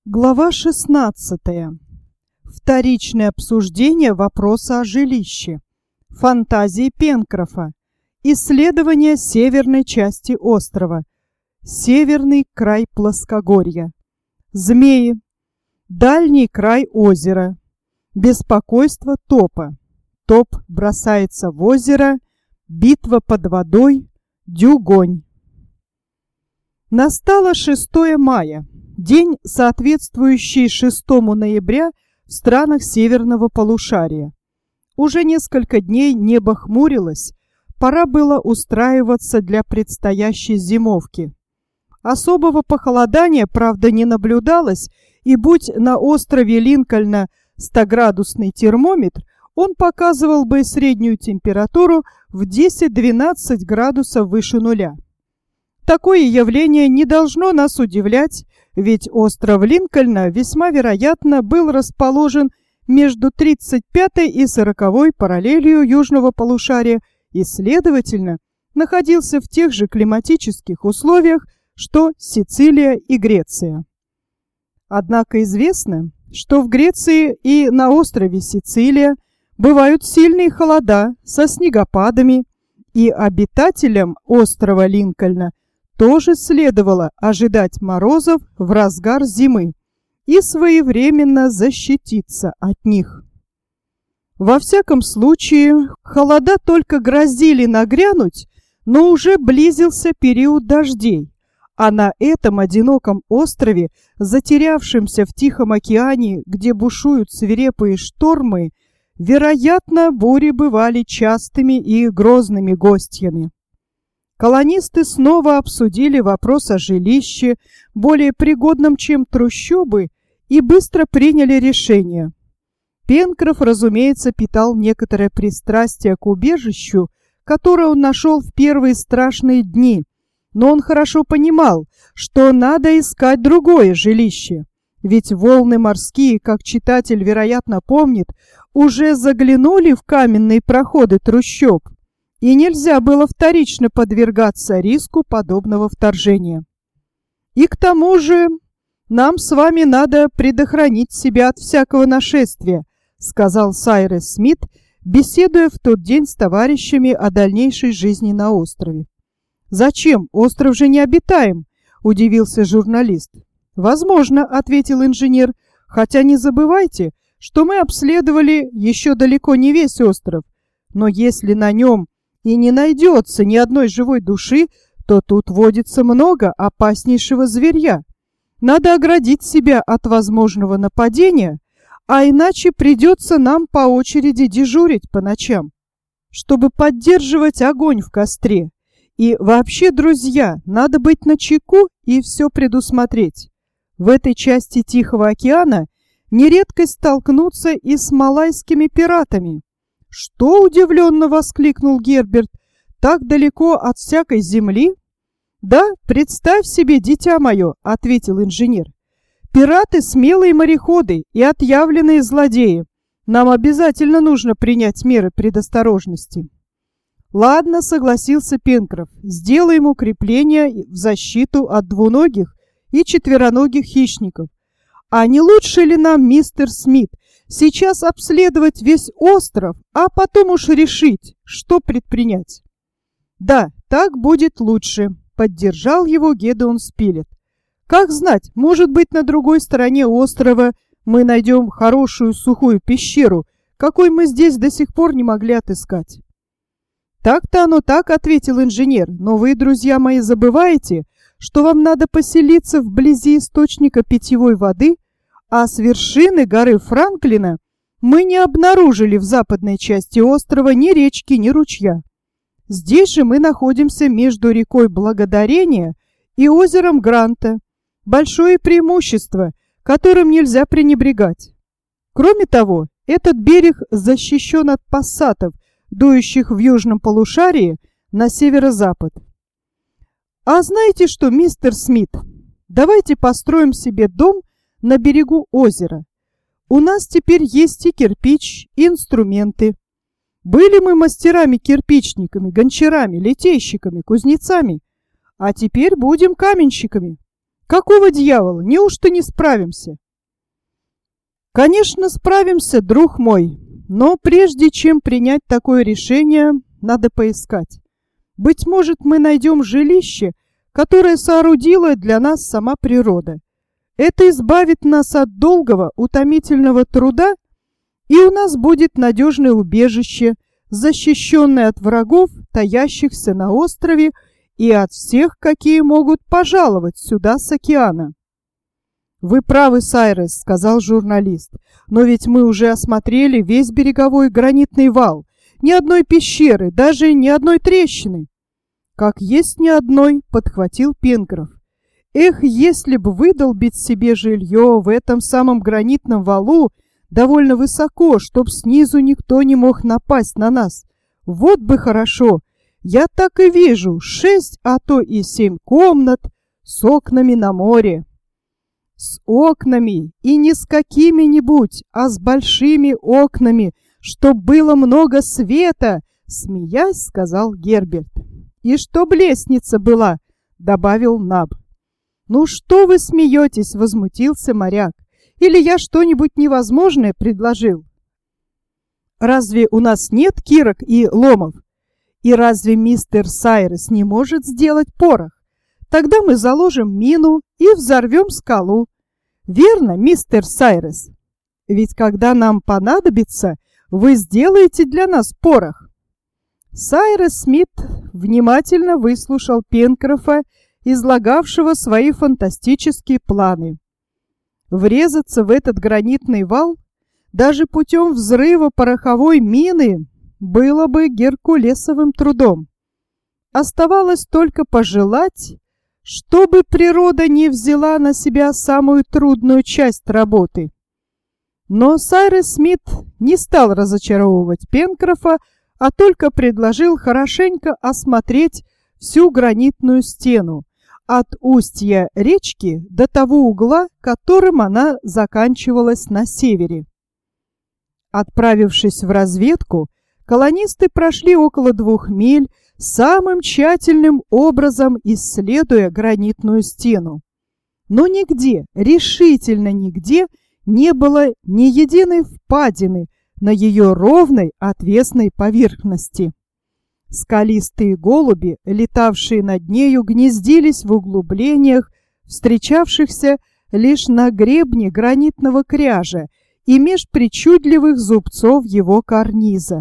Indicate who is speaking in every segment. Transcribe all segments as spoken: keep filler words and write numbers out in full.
Speaker 1: Глава шестнадцатая. Вторичное обсуждение вопроса о жилище. Фантазии Пенкрофа. Исследование северной части острова. Северный край плоскогорья. Змеи. Дальний край озера. Беспокойство Топа. Топ бросается в озеро. Битва под водой. Дюгонь. Настало шестое мая. День, соответствующий шестому ноября в странах северного полушария. Уже несколько дней небо хмурилось, пора было устраиваться для предстоящей зимовки. Особого похолодания, правда, не наблюдалось, и будь на острове Линкольна стоградусный термометр, он показывал бы среднюю температуру в десять-двенадцать градусов выше нуля. Такое явление не должно нас удивлять, ведь остров Линкольна весьма вероятно был расположен между тридцать пятой и сороковой параллелью южного полушария и, следовательно, находился в тех же климатических условиях, что Сицилия и Греция. Однако известно, что в Греции и на острове Сицилия бывают сильные холода со снегопадами, и обитателям острова Линкольна тоже следовало ожидать морозов в разгар зимы и своевременно защититься от них. Во всяком случае, холода только грозили нагрянуть, но уже близился период дождей, а на этом одиноком острове, затерявшемся в Тихом океане, где бушуют свирепые штормы, вероятно, бури бывали частыми и грозными гостями. Колонисты снова обсудили вопрос о жилище, более пригодном, чем трущобы, и быстро приняли решение. Пенкроф, разумеется, питал некоторое пристрастие к убежищу, которое он нашел в первые страшные дни, но он хорошо понимал, что надо искать другое жилище, ведь волны морские, как читатель, вероятно, помнит, уже заглянули в каменные проходы трущоб, и нельзя было вторично подвергаться риску подобного вторжения. И к тому же нам с вами надо предохранить себя от всякого нашествия, сказал Сайрес Смит, беседуя в тот день с товарищами о дальнейшей жизни на острове. Зачем? Остров же необитаем, удивился журналист. Возможно, ответил инженер, хотя не забывайте, что мы обследовали еще далеко не весь остров, но если на нем и не найдется ни одной живой души, то тут водится много опаснейшего зверья. Надо оградить себя от возможного нападения, а иначе придется нам по очереди дежурить по ночам, чтобы поддерживать огонь в костре. И вообще, друзья, надо быть начеку и все предусмотреть. В этой части Тихого океана не редкость столкнуться и с малайскими пиратами. «Что?» — удивленно воскликнул Герберт. «Так далеко от всякой земли?» «Да, представь себе, дитя мое», — ответил инженер. «Пираты — смелые мореходы и отъявленные злодеи. Нам обязательно нужно принять меры предосторожности». «Ладно», — согласился Пенкроф, — «сделаем укрепления в защиту от двуногих и четвероногих хищников. А не лучше ли нам, мистер Смит, сейчас обследовать весь остров, а потом уж решить, что предпринять?» «Да, так будет лучше», — поддержал его Гедеон Спилет. «Как знать, может быть, на другой стороне острова мы найдем хорошую сухую пещеру, какой мы здесь до сих пор не могли отыскать». «Так-то оно так», — ответил инженер, — «но вы, друзья мои, забываете, что вам надо поселиться вблизи источника питьевой воды, а с вершины горы Франклина мы не обнаружили в западной части острова ни речки, ни ручья. Здесь же мы находимся между рекой Благодарения и озером Гранта. Большое преимущество, которым нельзя пренебрегать. Кроме того, этот берег защищен от пассатов, дующих в южном полушарии на северо-запад. А знаете что, мистер Смит, давайте построим себе дом на берегу озера. У нас теперь есть и кирпич, и инструменты. Были мы мастерами-кирпичниками, гончарами, литейщиками, кузнецами, а теперь будем каменщиками. Какого дьявола? Неужто не справимся? Конечно, справимся, друг мой, но прежде чем принять такое решение, надо поискать. Быть может, мы найдем жилище, которое соорудила для нас сама природа. Это избавит нас от долгого, утомительного труда, и у нас будет надежное убежище, защищенное от врагов, таящихся на острове, и от всех, какие могут пожаловать сюда с океана. «Вы правы, Сайрес», — сказал журналист, «но ведь мы уже осмотрели весь береговой гранитный вал, ни одной пещеры, даже ни одной трещины». «Как есть ни одной», — подхватил Пенкроф. «Эх, если бы выдолбить себе жилье в этом самом гранитном валу довольно высоко, чтоб снизу никто не мог напасть на нас. Вот бы хорошо! Я так и вижу шесть, а то и семь комнат с окнами на море». «С окнами, и не с какими-нибудь, а с большими окнами, чтоб было много света», — смеясь, сказал Герберт. «И чтоб лестница была», — добавил Наб. «Ну что вы смеетесь?» — возмутился моряк. «Или я что-нибудь невозможное предложил? Разве у нас нет кирок и ломов? И разве мистер Сайрес не может сделать порох? Тогда мы заложим мину и взорвем скалу. Верно, мистер Сайрес? Ведь когда нам понадобится, вы сделаете для нас порох». Сайрес Смит внимательно выслушал Пенкрофа, излагавшего свои фантастические планы. Врезаться в этот гранитный вал даже путем взрыва пороховой мины было бы геркулесовым трудом. Оставалось только пожелать, чтобы природа не взяла на себя самую трудную часть работы. Но Сайрес Смит не стал разочаровывать Пенкрофа, а только предложил хорошенько осмотреть всю гранитную стену, от устья речки до того угла, которым она заканчивалась на севере. Отправившись в разведку, колонисты прошли около двух миль, самым тщательным образом исследуя гранитную стену. Но нигде, решительно нигде, не было ни единой впадины на ее ровной отвесной поверхности. Скалистые голуби, летавшие над нею, гнездились в углублениях, встречавшихся лишь на гребне гранитного кряжа и меж причудливых зубцов его карниза.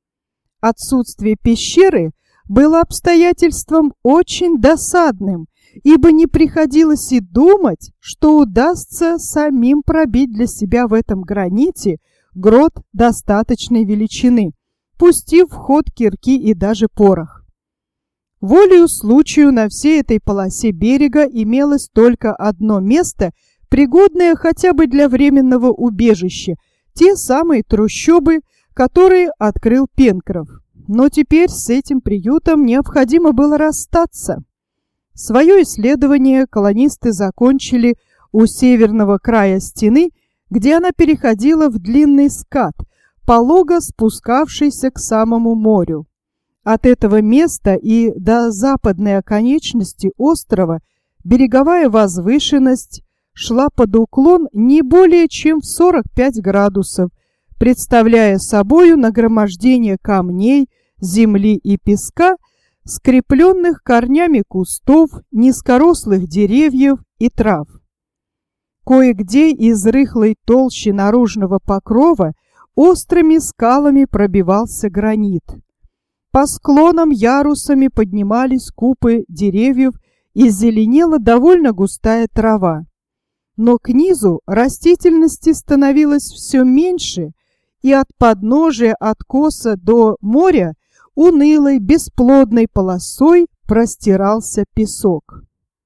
Speaker 1: Отсутствие пещеры было обстоятельством очень досадным, ибо не приходилось и думать, что удастся самим пробить для себя в этом граните грот достаточной величины, пустив в ход кирки и даже порох. Волею случаю на всей этой полосе берега имелось только одно место, пригодное хотя бы для временного убежища, те самые трущобы, которые открыл Пенкроф. Но теперь с этим приютом необходимо было расстаться. Свое исследование колонисты закончили у северного края стены, где она переходила в длинный скат, полого спускавшийся к самому морю. От этого места и до западной оконечности острова береговая возвышенность шла под уклон не более чем в сорок пять градусов, представляя собою нагромождение камней, земли и песка, скрепленных корнями кустов, низкорослых деревьев и трав. Кое-где из рыхлой толщи наружного покрова острыми скалами пробивался гранит. По склонам ярусами поднимались купы деревьев и зеленела довольно густая трава. Но к низу растительности становилось все меньше, и от подножия откоса до моря унылой бесплодной полосой простирался песок.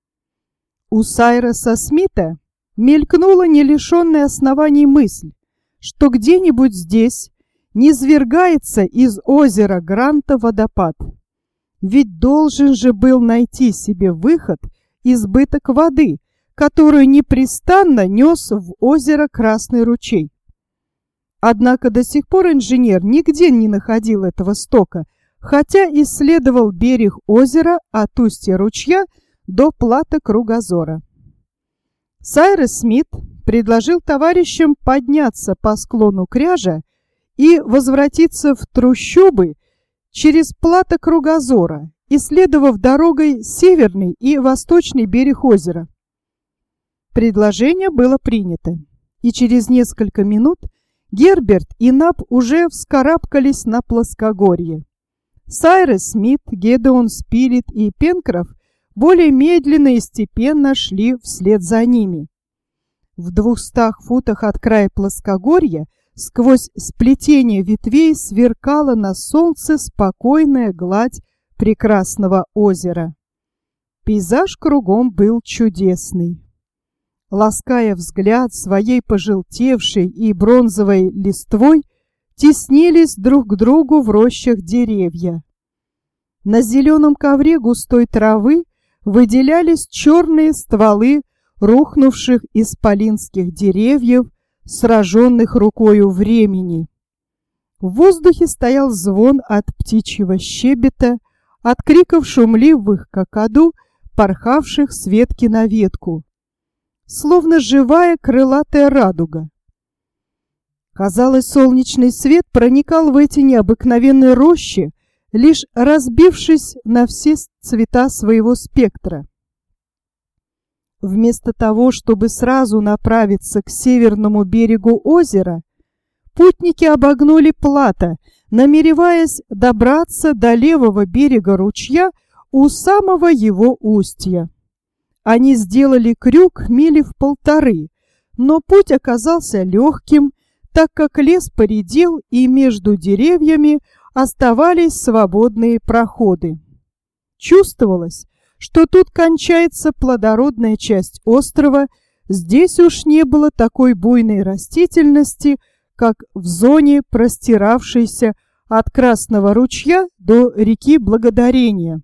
Speaker 1: У Сайреса Смита мелькнула не лишенная оснований мысль, что где-нибудь здесь низвергается из озера Гранта водопад. Ведь должен же был найти себе выход избыток воды, которую непрестанно нес в озеро Красный ручей. Однако до сих пор инженер нигде не находил этого стока, хотя исследовал берег озера от устья ручья до плато Кругозора. Сайрес Смит предложил товарищам подняться по склону кряжа и возвратиться в трущобы через плато Кругозора, исследовав дорогой северный и восточный берег озера. Предложение было принято, и через несколько минут Герберт и Наб уже вскарабкались на плоскогорье. Сайрес Смит, Гедеон Спилет и Пенкроф более медленно и степенно шли вслед за ними. В двухстах футах от края плоскогорья сквозь сплетение ветвей сверкала на солнце спокойная гладь прекрасного озера. Пейзаж кругом был чудесный. Лаская взгляд своей пожелтевшей и бронзовой листвой, теснились друг к другу в рощах деревья. На зеленом ковре густой травы выделялись черные стволы рухнувших исполинских деревьев, сраженных рукою времени. В воздухе стоял звон от птичьего щебета, от криков шумливых какаду, порхавших с ветки на ветку, словно живая крылатая радуга. Казалось, солнечный свет проникал в эти необыкновенные рощи, лишь разбившись на все цвета своего спектра. Вместо того, чтобы сразу направиться к северному берегу озера, путники обогнули плато, намереваясь добраться до левого берега ручья у самого его устья. Они сделали крюк мили в полторы, но путь оказался легким, так как лес поредел и между деревьями оставались свободные проходы. Чувствовалось, что тут кончается плодородная часть острова, здесь уж не было такой буйной растительности, как в зоне, простиравшейся от Красного ручья до реки Благодарения.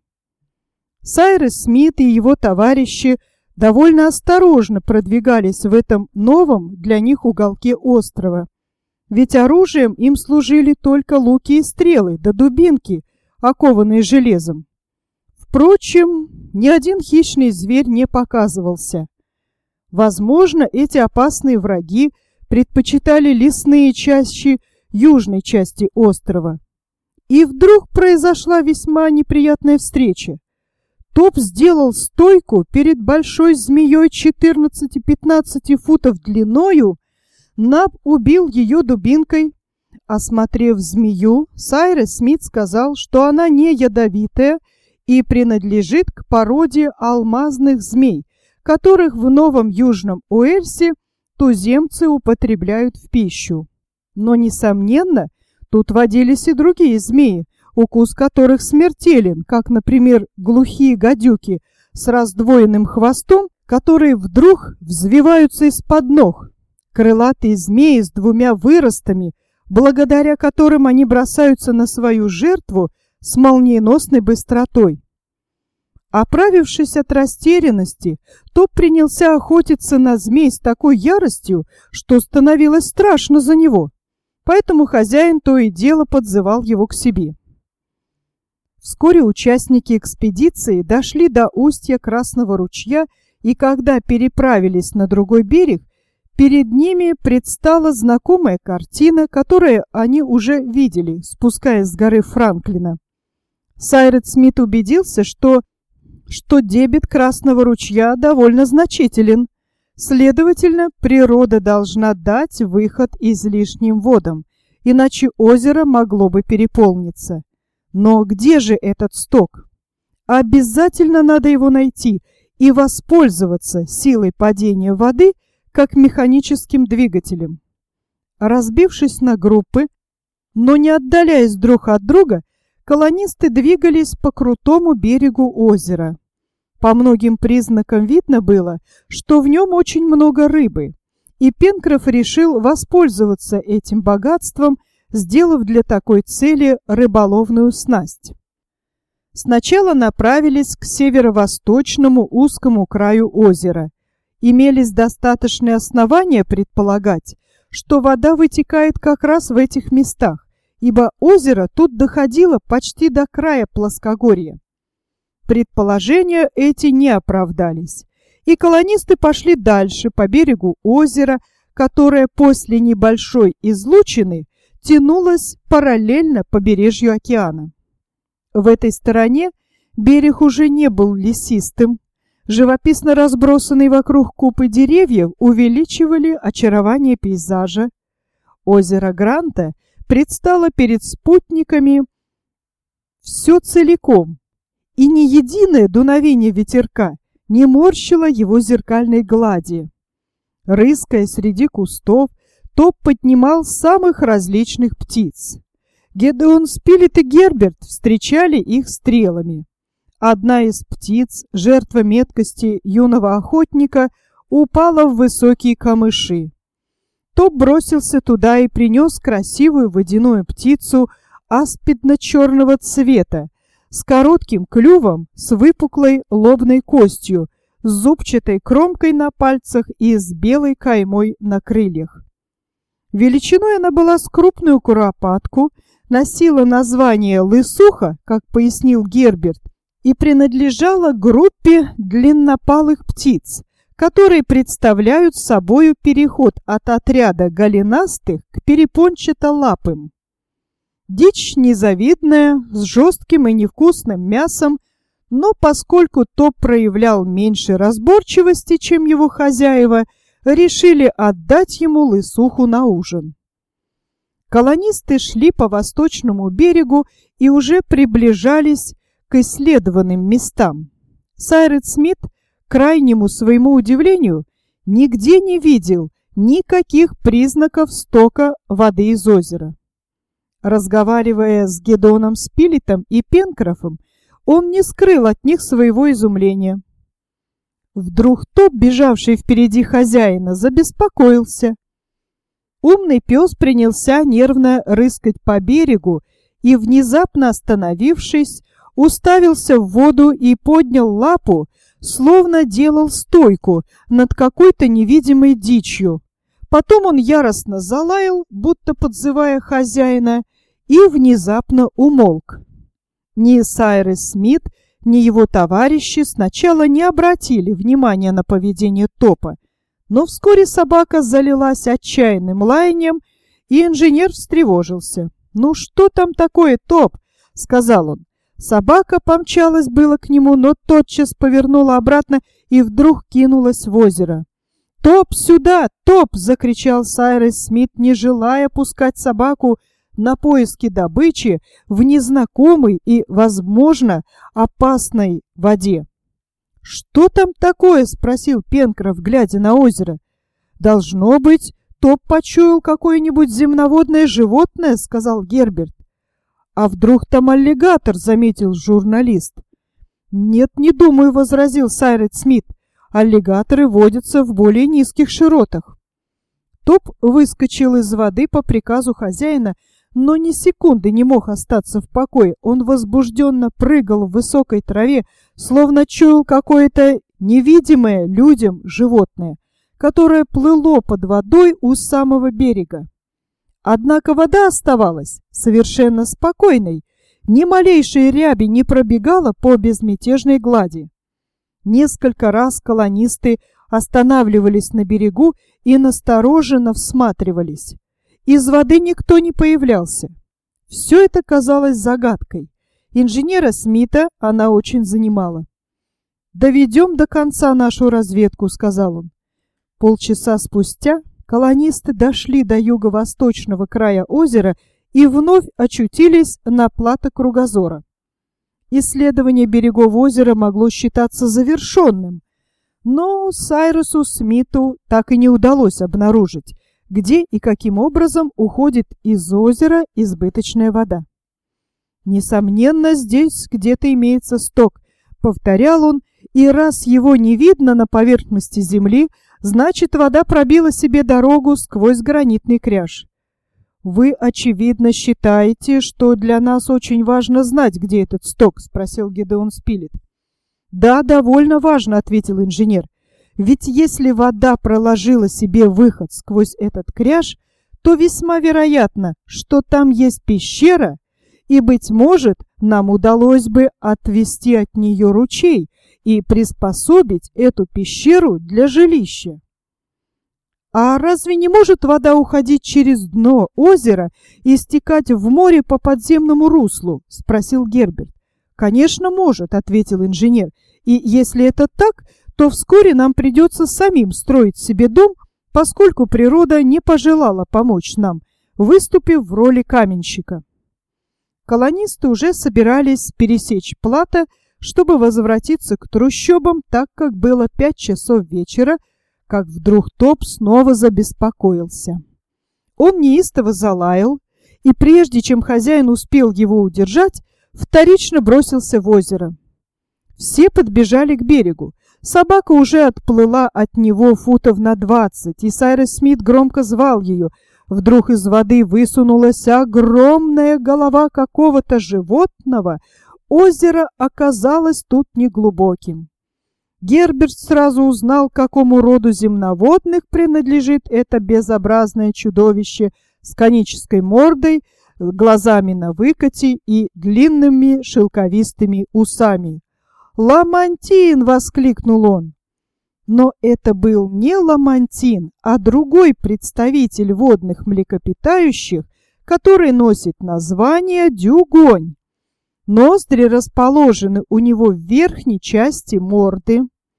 Speaker 1: Сайрес Смит и его товарищи довольно осторожно продвигались в этом новом для них уголке острова, ведь оружием им служили только луки и стрелы, да дубинки, окованные железом. Впрочем, ни один хищный зверь не показывался. Возможно, эти опасные враги предпочитали лесные чащи южной части острова. И вдруг произошла весьма неприятная встреча. Топ сделал стойку перед большой змеей четырнадцати-пятнадцати футов длиною. Наб убил ее дубинкой. Осмотрев змею, Сайрес Смит сказал, что она не ядовитая и принадлежит к породе алмазных змей, которых в Новом Южном Уэльсе туземцы употребляют в пищу. Но, несомненно, тут водились и другие змеи, укус которых смертелен, как, например, глухие гадюки с раздвоенным хвостом, которые вдруг взвиваются из-под ног. Крылатые змеи с двумя выростами, благодаря которым они бросаются на свою жертву с молниеносной быстротой. Оправившись от растерянности, Топ принялся охотиться на змей с такой яростью, что становилось страшно за него. Поэтому хозяин то и дело подзывал его к себе. Вскоре участники экспедиции дошли до устья Красного ручья, и когда переправились на другой берег, перед ними предстала знакомая картина, которую они уже видели, спускаясь с горы Франклина. Сайрес Смит убедился, что, что дебит Красного ручья довольно значителен. Следовательно, природа должна дать выход излишним водам, иначе озеро могло бы переполниться. Но где же этот сток? Обязательно надо его найти и воспользоваться силой падения воды как механическим двигателем. Разбившись на группы, но не отдаляясь друг от друга, колонисты двигались по крутому берегу озера. По многим признакам видно было, что в нем очень много рыбы, и Пенкроф решил воспользоваться этим богатством, сделав для такой цели рыболовную снасть. Сначала направились к северо-восточному узкому краю озера. Имелись достаточные основания предполагать, что вода вытекает как раз в этих местах, ибо озеро тут доходило почти до края плоскогорья. Предположения эти не оправдались, и колонисты пошли дальше по берегу озера, которое после небольшой излучины тянулось параллельно побережью океана. В этой стороне берег уже не был лесистым. Живописно разбросанные вокруг купы деревьев увеличивали очарование пейзажа. Озеро Гранта предстало перед спутниками все целиком, и ни единое дуновение ветерка не морщило его зеркальной глади. Рыская среди кустов, Топ поднимал самых различных птиц. Гедеон Спилет и Герберт встречали их стрелами. Одна из птиц, жертва меткости юного охотника, упала в высокие камыши. Топ бросился туда и принес красивую водяную птицу аспидно-черного цвета, с коротким клювом, с выпуклой лобной костью, с зубчатой кромкой на пальцах и с белой каймой на крыльях. Величиной она была с крупную куропатку, носила название лысуха, как пояснил Герберт, и принадлежала группе длиннопалых птиц, которые представляют собою переход от отряда голенастых к перепончатолапым. Дичь незавидная, с жестким и невкусным мясом, но поскольку Топ проявлял меньше разборчивости, чем его хозяева, решили отдать ему лысуху на ужин. Колонисты шли по восточному берегу и уже приближались к исследованным местам. Сайрес Смит, к крайнему своему удивлению, нигде не видел никаких признаков стока воды из озера. Разговаривая с Гедеоном Спилетом и Пенкрофом, он не скрыл от них своего изумления. Вдруг Топ, бежавший впереди хозяина, забеспокоился. Умный пес принялся нервно рыскать по берегу и, внезапно остановившись, уставился в воду и поднял лапу, словно делал стойку над какой-то невидимой дичью. Потом он яростно залаял, будто подзывая хозяина, и внезапно умолк. Ни Сайрес Смит, ни его товарищи сначала не обратили внимания на поведение Топа, но вскоре собака залилась отчаянным лаянием, и инженер встревожился. «Ну что там такое, Топ?» — сказал он. Собака помчалась было к нему, но тотчас повернула обратно и вдруг кинулась в озеро. «Топ, сюда! Топ!» — закричал Сайрес Смит, не желая пускать собаку на поиски добычи в незнакомой и, возможно, опасной воде. «Что там такое?» — спросил Пенкроф, глядя на озеро. «Должно быть, Топ почуял какое-нибудь земноводное животное», — сказал Герберт. «А вдруг там аллигатор?» — заметил журналист. «Нет, не думаю», — возразил Сайрес Смит. «Аллигаторы водятся в более низких широтах». Топ выскочил из воды по приказу хозяина, но ни секунды не мог остаться в покое. Он возбужденно прыгал в высокой траве, словно чуял какое-то невидимое людям животное, которое плыло под водой у самого берега. Однако вода оставалась совершенно спокойной, ни малейшей ряби не пробегала по безмятежной глади. Несколько раз колонисты останавливались на берегу и настороженно всматривались. Из воды никто не появлялся. Все это казалось загадкой. Инженера Смита она очень занимала. «Доведем до конца нашу разведку», — сказал он. Полчаса спустя колонисты дошли до юго-восточного края озера и вновь очутились на плато Кругозора. Исследование берегов озера могло считаться завершенным, но Сайресу Смиту так и не удалось обнаружить, где и каким образом уходит из озера избыточная вода. «Несомненно, здесь где-то имеется сток», — повторял он, «и раз его не видно на поверхности земли, значит, вода пробила себе дорогу сквозь гранитный кряж». «Вы, очевидно, считаете, что для нас очень важно знать, где этот сток?» — спросил Гедеон Спилет. «Да, довольно важно», — ответил инженер. «Ведь если вода проложила себе выход сквозь этот кряж, то весьма вероятно, что там есть пещера, и, быть может, нам удалось бы отвести от нее ручей и приспособить эту пещеру для жилища. «А разве не может вода уходить через дно озера и стекать в море по подземному руслу?» – спросил Герберт. «Конечно, может», – ответил инженер. «И если это так, то вскоре нам придется самим строить себе дом, поскольку природа не пожелала помочь нам, выступив в роли каменщика». Колонисты уже собирались пересечь плато, чтобы возвратиться к трущобам, так как было пять часов вечера, как вдруг Топ снова забеспокоился. Он неистово залаял, и прежде чем хозяин успел его удержать, вторично бросился в озеро. Все подбежали к берегу. Собака уже отплыла от него футов на двадцать, и Сайрус Смит громко звал ее. Вдруг из воды высунулась огромная голова какого-то животного. Озеро оказалось тут неглубоким. Герберт сразу узнал, к какому роду земноводных принадлежит это безобразное чудовище с конической мордой, глазами на выкате и длинными шелковистыми усами. «Ламантин!» — воскликнул он. Но это был не ламантин, а другой представитель водных млекопитающих, который носит название дюгонь. Ноздри расположены у него в верхней части морды.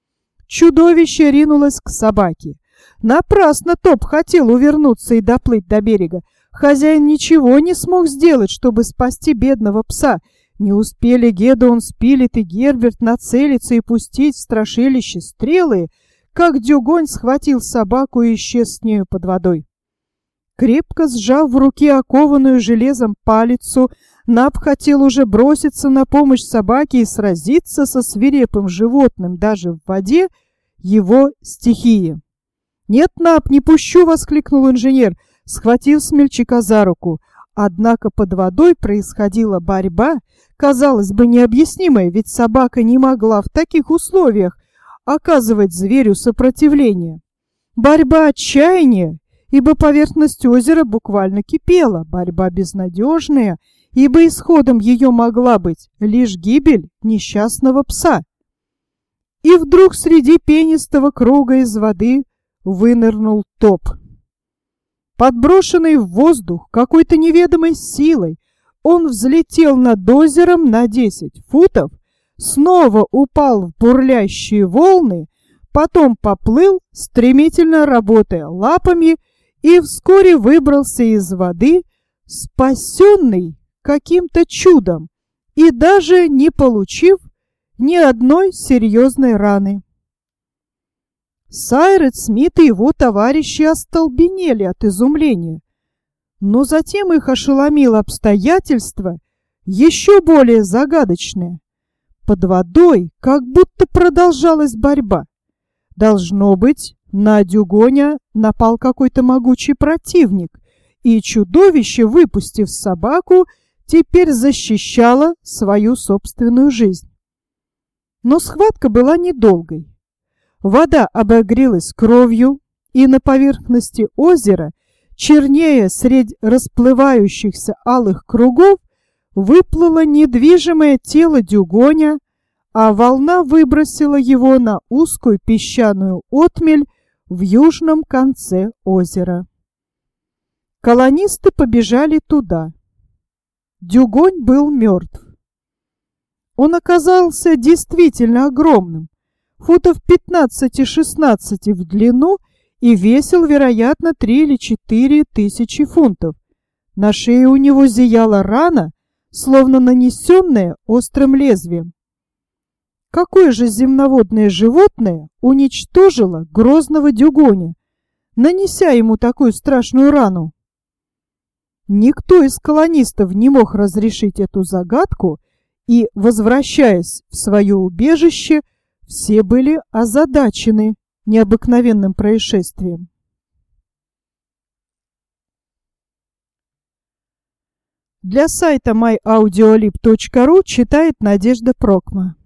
Speaker 1: Чудовище ринулось к собаке. Напрасно Топ хотел увернуться и доплыть до берега. Хозяин ничего не смог сделать, чтобы спасти бедного пса. Не успели Гедеон Спилет и Герберт нацелиться и пустить в страшилище стрелы, как дюгонь схватил собаку и исчез с нею под водой. Крепко сжав в руке окованную железом палицу, Наб хотел уже броситься на помощь собаке и сразиться со свирепым животным даже в воде, его стихии. «Нет, Наб, не пущу!» — воскликнул инженер, схватив смельчака за руку. Однако под водой происходила борьба, казалось бы, необъяснимая, ведь собака не могла в таких условиях оказывать зверю сопротивление. Борьба отчаяния, ибо поверхность озера буквально кипела, борьба безнадежная, ибо исходом ее могла быть лишь гибель несчастного пса. И вдруг среди пенистого круга из воды вынырнул Топ. Подброшенный в воздух какой-то неведомой силой, он взлетел над озером на десять футов, снова упал в бурлящие волны, потом поплыл, стремительно работая лапами, и вскоре выбрался из воды, спасенный каким-то чудом и даже не получив ни одной серьезной раны. Сайрус Смит и его товарищи остолбенели от изумления, но затем их ошеломило обстоятельство еще более загадочное. Под водой как будто продолжалась борьба. Должно быть, на дюгоня напал какой-то могучий противник, и чудовище, выпустив собаку, теперь защищало свою собственную жизнь. Но схватка была недолгой. Вода обогрелась кровью, и на поверхности озера, чернея средь расплывающихся алых кругов, выплыло недвижимое тело дюгоня, а волна выбросила его на узкую песчаную отмель в южном конце озера. Колонисты побежали туда. Дюгонь был мертв. Он оказался действительно огромным, футов пятнадцати-шестнадцати в длину, и весил, вероятно, три или четыре тысячи фунтов. На шее у него зияла рана, словно нанесенная острым лезвием. Какое же земноводное животное уничтожило грозного дюгоня, нанеся ему такую страшную рану? Никто из колонистов не мог разрешить эту загадку, и, возвращаясь в свое убежище, все были озадачены необыкновенным происшествием. Для сайта май аудиолиб точка ру читает Надежда Прокма.